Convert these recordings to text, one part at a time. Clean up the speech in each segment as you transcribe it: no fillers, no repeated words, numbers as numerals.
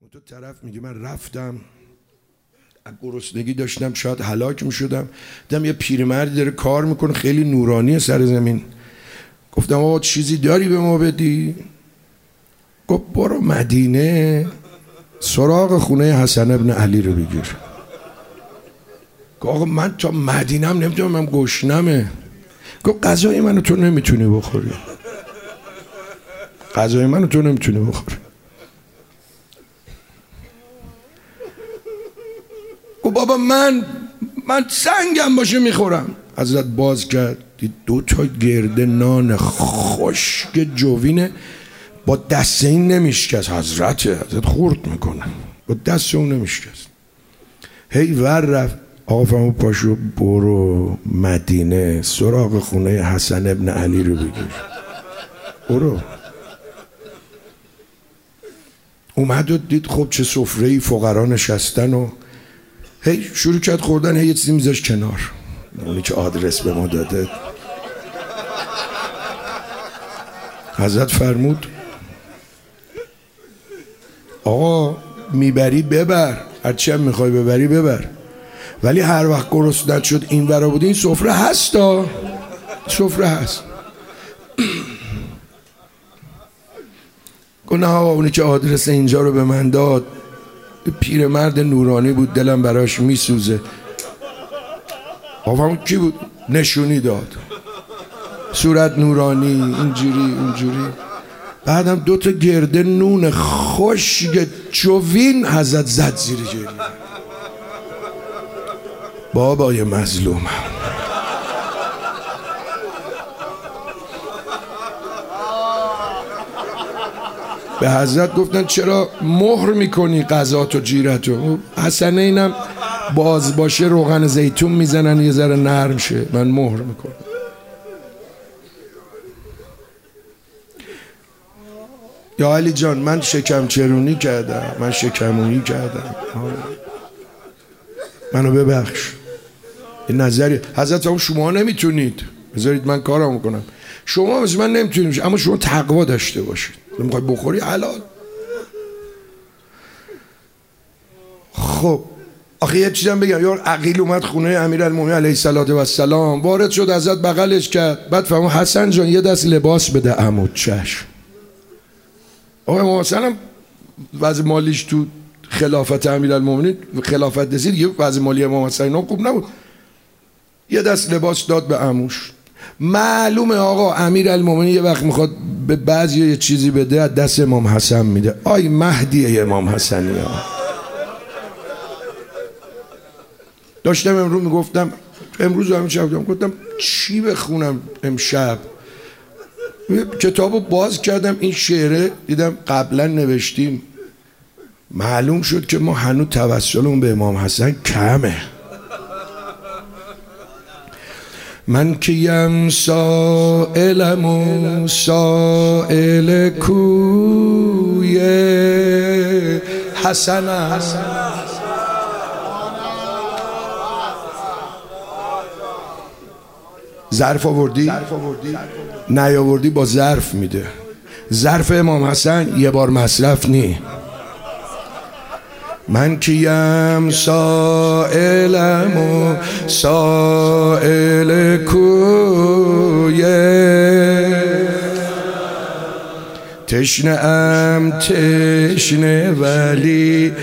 اون تو طرف میگه من رفتم از گرسنگی داشتم شاید هلاک میشدم، دیدم یه پیرمردی داره کار میکنه خیلی نورانی سر زمین. گفتم آقا چیزی داری به ما بدی؟ گفت برو مدینه سراغ خونه حسن ابن علی رو بگیر. آقا من تا مدینم نمیتونم، من گشنمه. گفت غذای منو تو نمیتونی بخوری، غذای منو تو نمیتونی بخوری. گفت بابا من سنگم باشه میخورم. حضرت باز کرد دید 2 تا گرده نان خشک جوینه با دست این نمیشکست. حضرت خورد میکنه با دست اون نمیشکست. هی ور رفت. آقا فرمود پاشو برو مدینه سراغ خونه حسن ابن علی رو بگیر. برو. اومد و دید خب چه سفره‌ای فقرا نشستن و هی شروع کرد خوردن. هی یه چیزی میذاش کنار، اونی که آدرس به ما داده. حضرت فرمود آقا میبری ببر، هرچی هم میخوای ببری ببر، ولی هر وقت گرسنت شد این ورا بودی این سفره هستا، سفره هست. گفت نه آقا اونی که آدرس اینجا رو به من داد پیرمرد نورانی بود، دلم براش میسوزه. آقا کی بود؟ نشونی داد، صورت نورانی، اینجوری اونجوری. بعدم 2 تا گرده نون خشک جوین حضرت زد زیر گریه. بابای مظلوم به حضرت گفتن چرا مهر میکنی قضات و جیرتو؟ حسنه اینم باز باشه روغن زیتون میزنن یه ذره نرم شه، من مهر میکنم. یا علی جان من شکم چرونی کردم، من شکمونی کردم، منو ببخش. این نظری حضرت هم شما نمیتونید، بذارید من کارمو کنم. شما مثل من نمیتونید، اما شما تقوا داشته باشید. میخوای بخوری حلال. خب آخه یه چیزم بگم، یار عقیل اومد خونه امیرالمومنین علیه السلام، وارد شد حضرت بغلش کرد. بعد فهمید حسن جان یه دست لباس بده عمود. چشم. آقا امام حسن هم وضع مالیش تو خلافت امیرالمومنین خلافت رسید دیگه، وضع مالی امام حسین خوب نبود. یه دست لباس داد به عموش. معلومه آقا امیرالمومنین یه وقت میخواد به بعضی یه چیزی بده از دست امام حسن میده. آی مهدی امام حسنی ها. داشتم امروز میگفتم، امروز همین شب گفتم چی بخونم امشب. کتابو باز کردم این شعره دیدم قبلا نوشتیم. معلوم شد که ما هنوز توسلمون به امام حسن کمه. من کیم سائلم و سائل کوی حسن ظرف آوردی؟ نیاوردی با ظرف میده. ظرف امام حسن یه بار مصرف نی. من کیم سائلم و سائل کوی تشنه ام تشنه ولی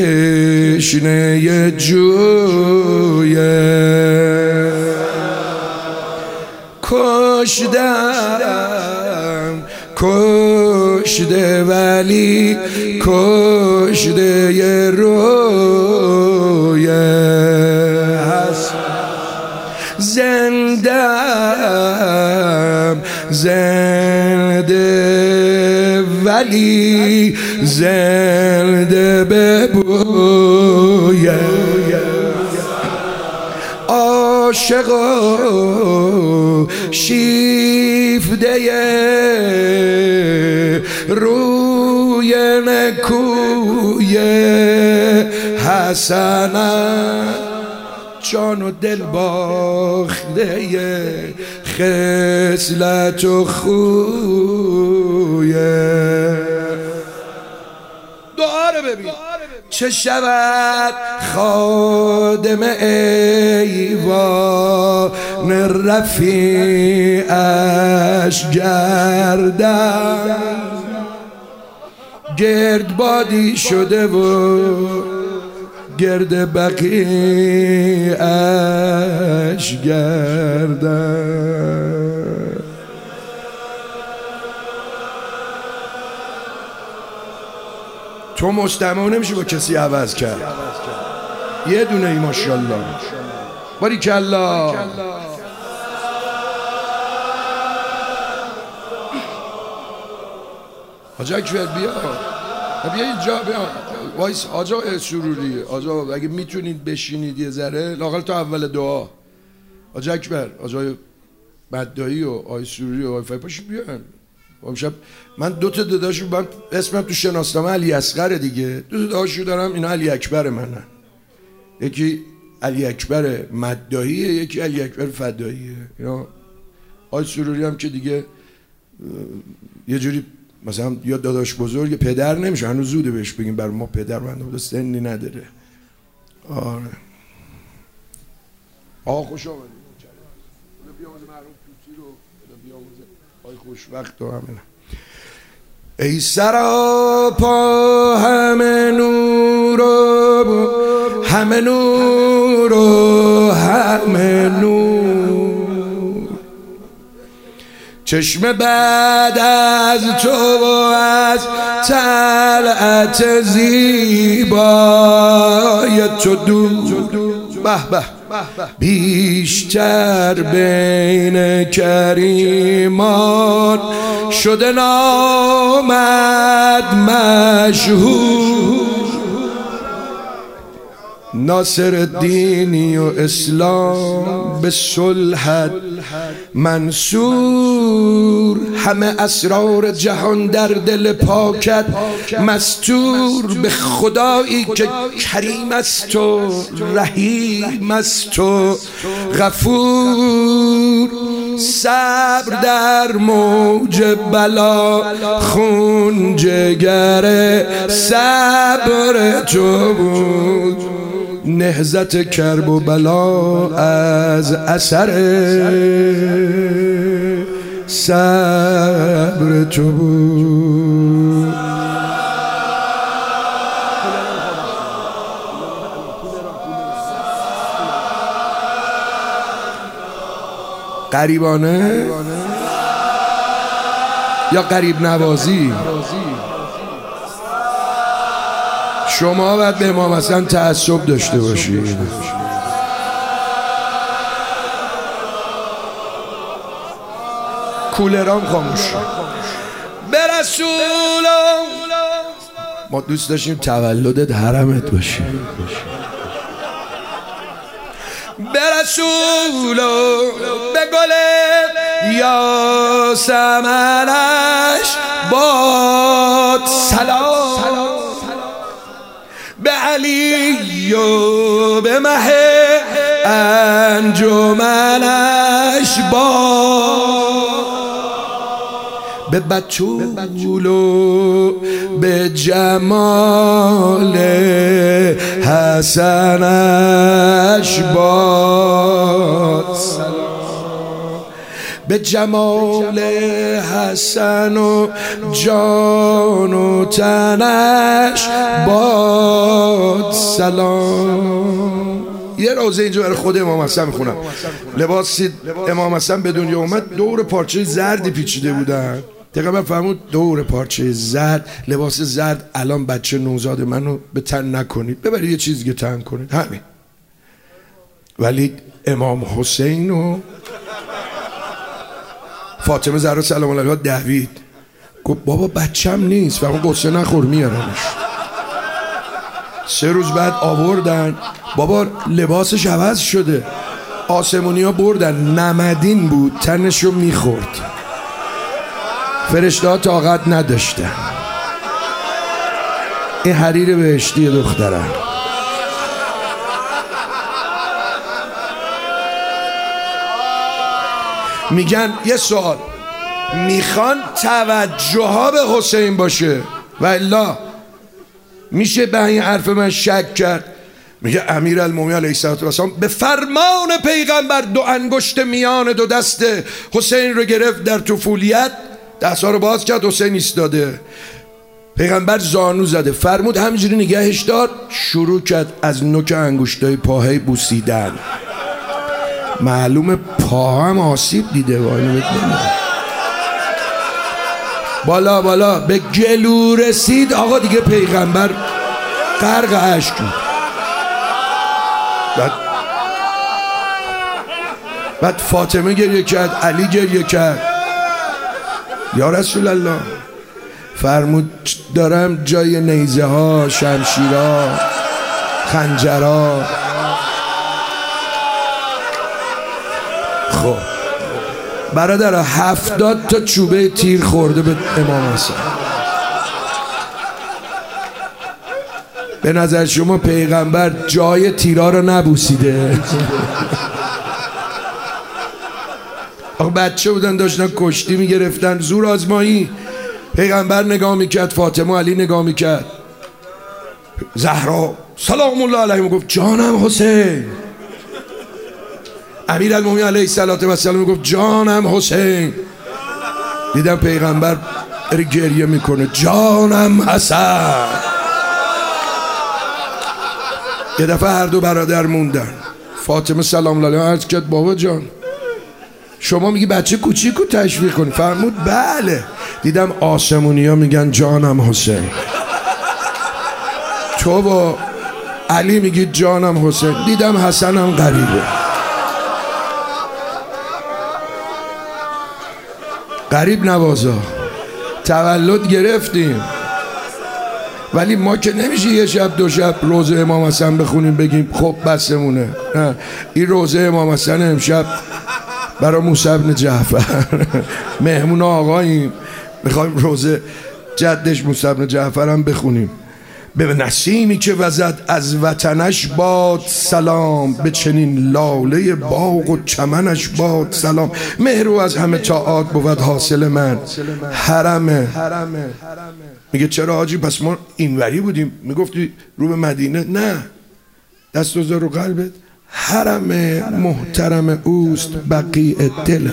تشنه جوی کشته ولی کشته ی روی هست. زنده ولی زنده به بوی عاشق و شیفته روی نکوی حسن جان و دل باخته خصلت و خوی. دعا رو ببین چه شود خادم ایوان رفیعش گردن گردبادی شده و گرد بقیعش گردن. تو مستمع نمیشه با کسی عوض کرد. یه دونه ای ماشاءالله. باریکلا. حاج اکبر بیا اینجا بیا وایس. آجا سروری، آجا اگه میتونید بشینید یه ذره لااقل تا اول دعا. حاج اکبر، آجای مدعی و آی سروری و آی فایپاش بیان. امشب من دو تا داداشو، من اسمم تو شناسنامه علی اصغر دیگه، دو تا داداشو دارم، اینا علی اکبر منن. یکی علی اکبر مدعیه، یکی علی اکبر فداییه. اینا آی سروری هم که دیگه یه جوری مثلا یا داداش بزرگ پدر نمیشه، هنوز زوده بهش بگیم، بر ما پدر بنده بوده، سنی نداره. آره آقا خوش آمدید. بیاموزه محروم توتی رو بیاموزه آی خوشوقت و همینه. ای سراپا همه نور و همه نور و همه نور، چشم بعد از تو و از طلعت زیبای تو دور، به به بیشتر بین کریمان شده نامد مشهور. ناصر الدینی و اسلام به صلحت منصور، همه اسرار جهان در دل پاکت مستور. به خدایی که کریم است و رحیم است و غفور، صبر در موج بلا خون جگر صبر تو بود. نهضت کرب و بلا از اثر صبر تو بود. قریبانه یا قریب نوازی؟ شما باید به امام حسن تعصب داشته باشید. کولرام خاموش. به رسول ما دوست داشتیم تولدت حرمت باشه. به رسول به گل یاسمنش باد سلام، به علی و به مه انجمنش باد، به بتول و به جمال حسنش باد سلام، به جمال حسن و جان و تنش باد سلام. یه روزه اینجا برای خود امام حسن میخونم. لباسی امام حسن به دنیا اومد، دور پارچه زردی پیچیده بودن. دقیقا فرمود دور پارچه زرد، لباس زرد. الان بچه نوزاد منو به تن نکنید، ببرید یه چیزی که تن کنید، همین. ولی امام حسین و فاطمه زهرا سلام الله علیها دوید، گفت بابا بچم نیست، فرمود قصه نخور میارمش. 3 روز بعد آوردن، بابا لباسش عوض شده. آسمونی ها بردن، نمدین بود، تنشو میخورد. فرشته ها طاقت نداشتن. این حریر بهشتی دخترم. میگن یه سوال، میخوان توجه ها به حسین باشه و الا میشه به این حرف من شک کرد؟ میگه امیرالمومنین علیه السلام به فرمان پیغمبر 2 انگشت میان 2 دست حسین رو گرفت در طفولیت، دست‌ها رو باز کرد، حسین ایستاده، پیغمبر زانو زده، فرمود همینجوری نگهش دار، شروع کرد از نوک انگشتای پاهی بوسیدن. معلومه پا هم آسیب دیده. بالا بالا به گلو رسید آقا دیگه، پیغمبر غرق اشک بود. بعد فاطمه گریه کرد، علی گریه کرد. یا رسول الله، فرمود دارم جای نیزه ها، شمشیرها، خنجرها. خب برادر 70 تا چوبه تیر خورده به امام حسن. به نظر شما پیغمبر جای تیرا رو نبوسیده؟ آخه بچه بودن داشتن کشتی میگرفتن، زور آزمایی. پیغمبر نگاه میکرد، فاطمه علی نگاه میکرد، زهرا سلام الله علیه گفت جانم حسین. امیرالمومنین علیه السلام گفت جانم حسین. دیدم پیغمبر گریه میکنه، جانم حسن. یه دفعه هر دو برادر موندن. فاطمه سلام الله علیها عرض کرد بابا جان شما میگی بچه کوچیکو تشویق کنی؟ فرمود بله. دیدم آسمونی ها میگن جانم حسین، تو با علی میگی جانم حسین. دیدم حسنم غریبه. غریب نوازا تولد گرفتیم، ولی ما که نمیشه یه شب 2 شب روزه امام حسن بخونیم بگیم خب بسمونه. نه، این روزه امام حسن امشب برای موسی بن جعفر مهمون آقاییم، میخوایم روزه جدش موسی بن جعفر هم بخونیم. به نسیمی که وزد از وطنش باد سلام، به چنین لاله باغ و چمنش باد سلام. مهرو از همه طاعات بود حاصل من حرمه. میگه چرا حاجی پس ما اینوری بودیم میگفتی رو به مدینه؟ نه، دست بذار رو قلبت، حرم محترم اوست بقیع دل.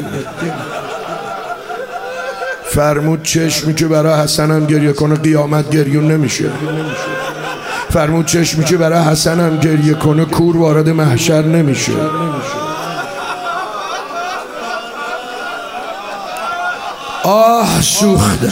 فرمود چشمی که برای حسنم گریه کنه قیامت گریون نمیشه. فرمود چشمی که برای حسنم گریه کنه کور وارد محشر نمیشه. آه سوخته.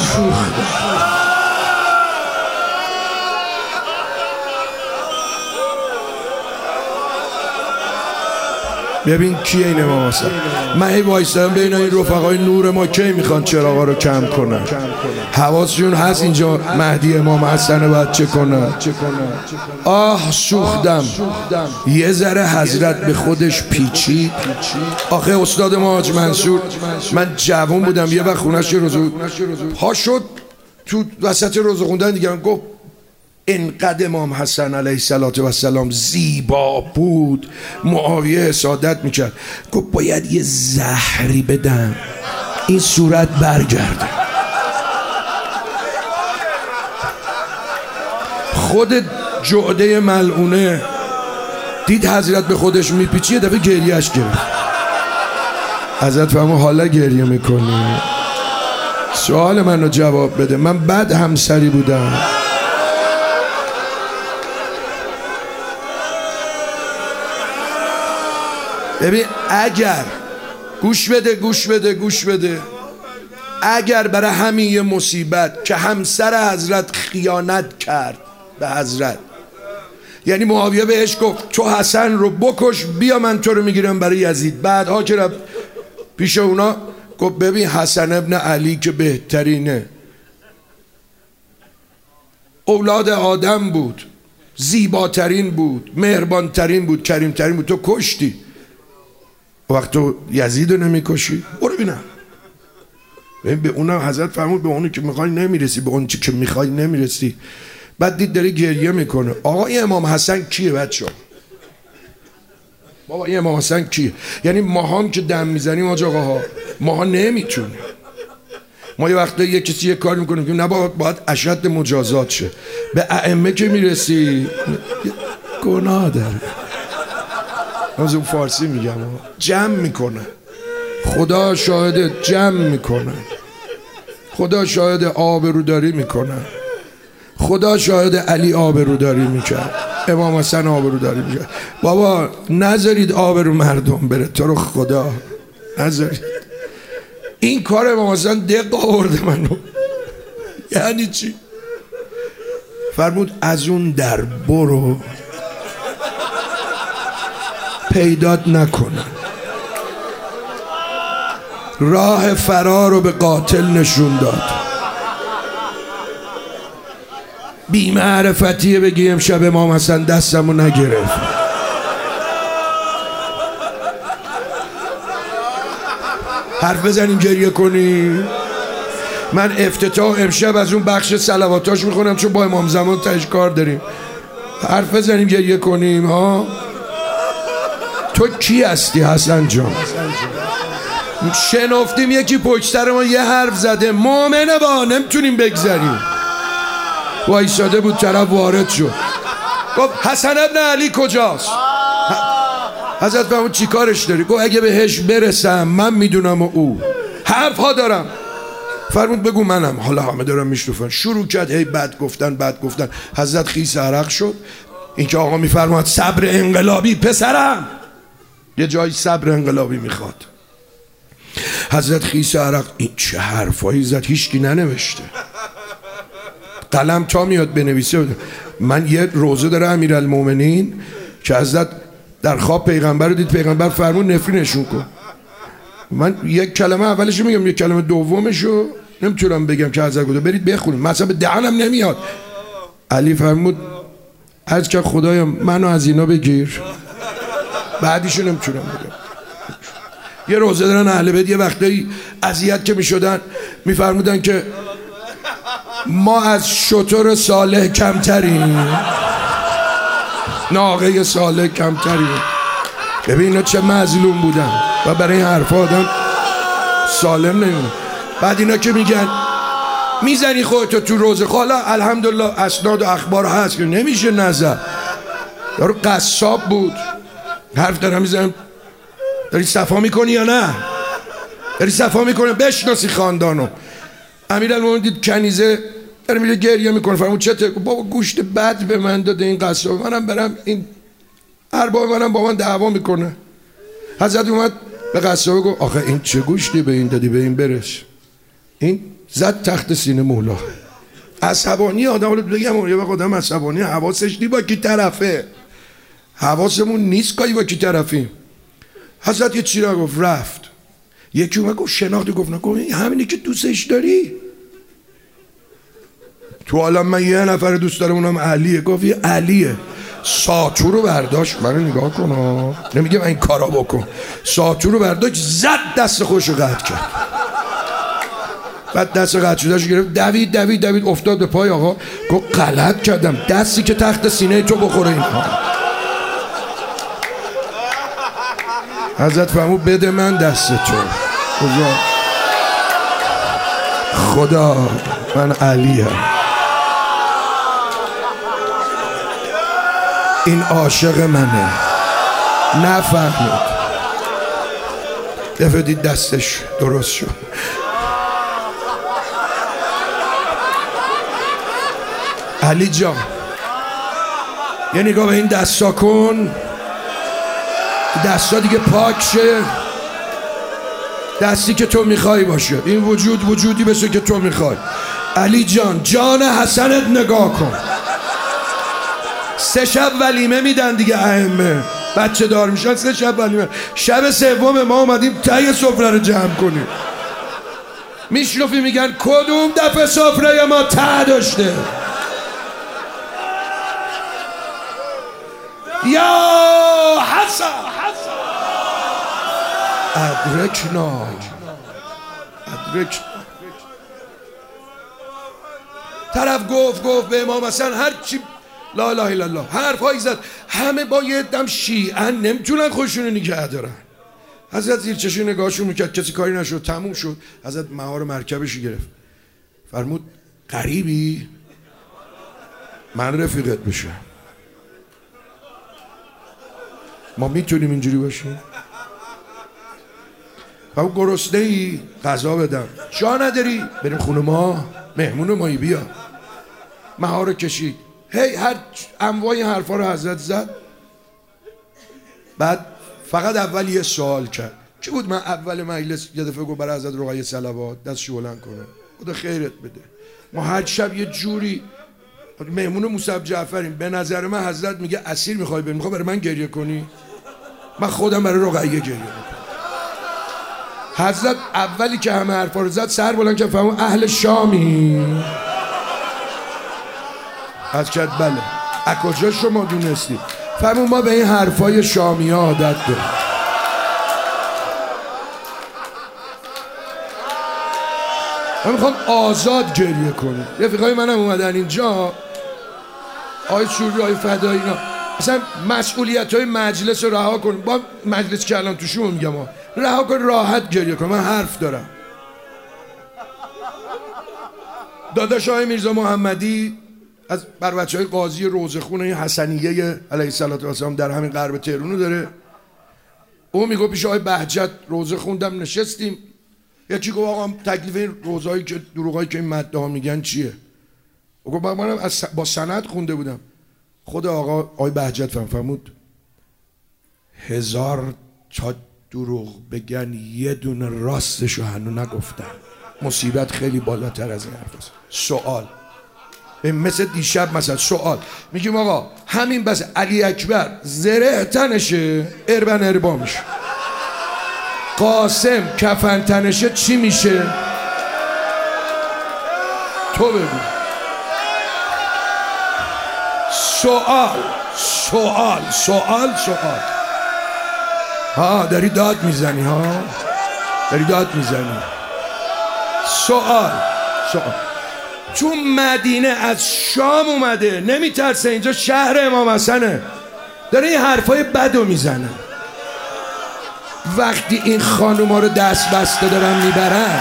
ببین کیه این امام حسن؟ من هی وایستم بین این رفقای نور ما کی میخوان چراغا رو کم کنن؟ حواسشون هست اینجا مهدی امام حسن باید چه کنن؟ آه سوختم. یه ذره حضرت به خودش پیچید. آخه استاد ما حاج منصور، من جوان بودم یه وقت خونش روزو پا شد تو وسط روزو خوندن دیگه، گفت اینقدر امام حسن علیه السلام زیبا بود، معاویه حسادت میکرد، گفت باید یه زهری بدم این صورت برگرده. خود جعده ملعونه دید حضرت به خودش میپیچی، یه دفعه گریهش گرفت. حضرت فرمود حالا گریه میکنی؟ سوال منو جواب بده. من بد همسری بودم. ببین اگر گوش بده اگر برای همین یه مصیبت که همسر حضرت خیانت کرد به حضرت، یعنی معاویه بهش گفت تو حسن رو بکش بیا من تو رو میگیرم برای یزید، بعدها که رفت پیش اونا گفت ببین حسن ابن علی که بهترینه، اولاد آدم بود، زیباترین بود، مهربانترین بود، کریمترین بود، تو کشتی. وقت تو یزید رو نمیکشی؟ برو بینم. به اونم حضرت فرمود به اونی که میخوای نمیرسی، به اون چی که میخوای نمیرسی. بعد دید داره گریه میکنه. آقا این امام حسن کیه بچه؟ بابا این امام حسن کیه؟ یعنی ما هم که دم میزنیم آقاها، ما نمیتونیم. ما یه وقته یه کسی یه کار میکنیم که نه باید اشد مجازات شه. به ائمه که میرسی گناه داره. از اون فارسی میگم جمع میکنه. خدا شاهد جمع میکنه. خدا شاهد آبروداری میکنه. خدا شاهد علی آبروداری میکرد، امام حسن آبروداری میکرد. بابا نذارید آبرو مردم بره، تو رو خدا نذارید. این کار امام حسن دق آورده منو. یعنی چی؟ فرمود از اون در برو، پیدات نکنه. راه فرار رو به قاتل نشون داد. بی معرفتیه بگی امشب امام حسن دستمو نگرفت. حرف بزنیم گریه کنیم. من افتتاح امشب از اون بخش صلواتاش میخونم چون با امام زمان تاش کار داریم. حرف بزنیم گریه کنیم. ها تو کی هستی حسن جان؟ شنفتیم یکی پشت سر ما یه حرف زده، مؤمنه با نمیتونیم بگذاریم. وایساده بود طرف وارد شد گفت حسن ابن علی کجاست؟ حضرت فرمود چی کارش داری؟ گفت اگه بهش برسم من میدونم و او حرف ها دارم. فرمود بگو منم. حالا همه دارم میشنفن. شروع کرد هی بد گفتن. حضرت خیس عرق شد. این که آقا میفرماد صبر انقلابی پسرم، یه جایی صبر انقلابی میخواد. حضرت خیس عرق. این چه حرفایی زد هیچکی ننوشته. قلم تا میاد بنویسه. من یه روزه داره امیرالمومنین که حضرت در خواب پیغمبر رو دید، پیغمبر فرمود نفرینشون کن. من یک کلمه اولشو میگم، یک کلمه دومشو نمیتونم بگم که حضرت گفت برید بخونید، مثلا به دهنم نمیاد. علی فرمود عرض که خدایا منو از اینا بگیر، بعدیشو نمیتونم بگم. یه روزه دارن اهل بیت یه وقتایی اذیت که میشدن میفرمودن که ما از شتر صالح کمتریم، ناقه صالح کمتریم. ببین اینا چه مظلوم بودن و برای این حرفا آدم سالم نمیمونه. بعد اینا که میگن میزنی خودتو تو روزه، حالا الحمدلله اسناد و اخبار هست که نمیشه نظر. یارو قصاب بود، حرف دارم میزنم داری صفا میکنی یا نه؟ داری صفا میکنی؟ بشناسی خاندانو. امیرالمومنین دید کنیزه داره میره گریه میکنه. فرمود چته؟ بابا گوشت بد به من داده این قصاب، منم برم این ارباب منم با من دعوا میکنه. حضرت اومد به قصاب گفت آخه این چه گوشتی به این دادی، به این برس. این زد تخت سینه مولا. عصبانی آدم، حالا بگم یه وقت آدم عصبانی حواسش نی با کی طرفه، حواسمون نیست که با کی طرفیم. حضرت یه چی را گفت رفت. یکی اومد گفت شناختی؟ گفت نه. گفت همینی که دوستش داری. تو عالم من یه نفر دوست دارم اونم علیه. گفت یه علیه. ساتور رو برداشت، منو نگاه کن نمیگم این کارا بکن. ساتور رو برداشت زد دست خوش رو قطع کرد. بعد دست قطع شدهش گرفت دوید افتاد به پای آقا. گفت غلط کردم، دستی که تخت سینه تو بخوره اینها. حضرت فرمود بده من دست تو. خدا من علیه، این عاشق منه. نفهمید. دفعه دید دستش درست شد. علی جان یه نگاه به این دستا کن، دستا دیگه پاک شه، دستی که تو میخوای باشه. این وجود وجودی بشه که تو میخوای. علی جان جان حسنت نگاه کن. 3 شب ولیمه میدن دیگه ائمه، بچه دار میشن 3 شب ولیمه. شب سوم ما اومدیم ته سفره رو جمع کنیم. میشنفی میگن کدوم دفعه سفره ما ته داشته؟ یا حسن ادرکنا. طرف گفت به امام حسن هرچی لا اله الا الله حرفایی زد. همه با یه دم شیعه نمیتونن خودشونو نگه دارن. حضرت زیر چشم نگاهشون میکرد، کسی کاری نشد، تموم شد. حضرت مهار مرکبش گرفت، فرمود غریبی؟ من رفیقت بشم؟ ما میتونیم اینجوری باشیم؟ فرمود گرسنه ای؟ غذا بدم. جا نداری؟ بریم خونه ما، مهمون مایی، بیا. مهار کشید، هی هر انواع حرفا رو حضرت زد. بعد فقط اول یه سوال کرد. کی بود من اول مجلس یه دفعه گفت برای حضرت رقیه صلوات دستشو بلند کنه؟ خدا خیرت بده. ما هر شب یه جوری مهمون مصعب جعفریم. به نظر من حضرت میگه اسیر میخوای بریم، میخوای برای من گریه کنی؟ من خودم برای رقیه گریه میکنم. حضرت اولی که همه حرفا رو زد سر بلند کرد، فهمون اهل شامی؟ از کرد بله. از کجا شما دونستی؟ فهمون ما به این حرفای شامی ها عادت داریم. من میخوام آزاد گریه کنم. رفیقای منم اومدن اینجا، آقای سوری، آقای فدایی، اینا مثلا مسئولیت های مجلس رو رها کن. با مجلس که الان توشون میگم رها کن، راحت گریه کن. من حرف دارم. داداش آقای میرزا محمدی از بر بچهای قاضی روزخونه حسنیه علیه السلام در همین غرب تهران داره. او میگه پیش آقای بهجت روزه خوندم، نشستیم، یکی گفت آقا تکلیف این روزایی که دروغایی که این مدعا میگن چیه؟ گفت منم با سند خونده بودم. خود آقای بهجت فرمود 1000 تا دروغ بگن یه دونه راستشو هنو نگفتن. مصیبت خیلی بالاتر از این حرف است. سوال مثل دیشب مثلا سوال میگیم آقا همین بس علی اکبر زره تنشه اربن اربا میشه، قاسم کفن تنشه چی میشه؟ تو بگو. سوال ها داری داد میزنی، ها داری داد میزنی. سوال تو مدینه از شام اومده، نمیترسه، اینجا شهر امام حسنه، داره این حرفای بدو میزنه. وقتی این خانوما رو دست بسته دارن میبرن،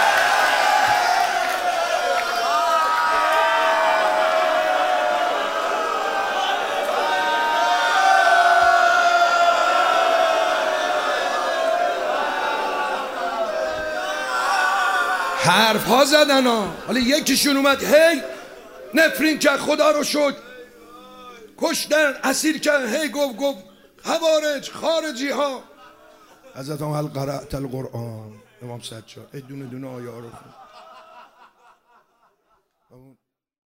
حرف ها زدن ها. حالا یکیشون اومد هی نفرین کرد، خدا رو شکر، کشتن، اسیر کرد، هی گفت خوارج خارجی ها. حضرت هم هل قرأت القرآن، امام سجاد دونه دونه آیه ها رو خون.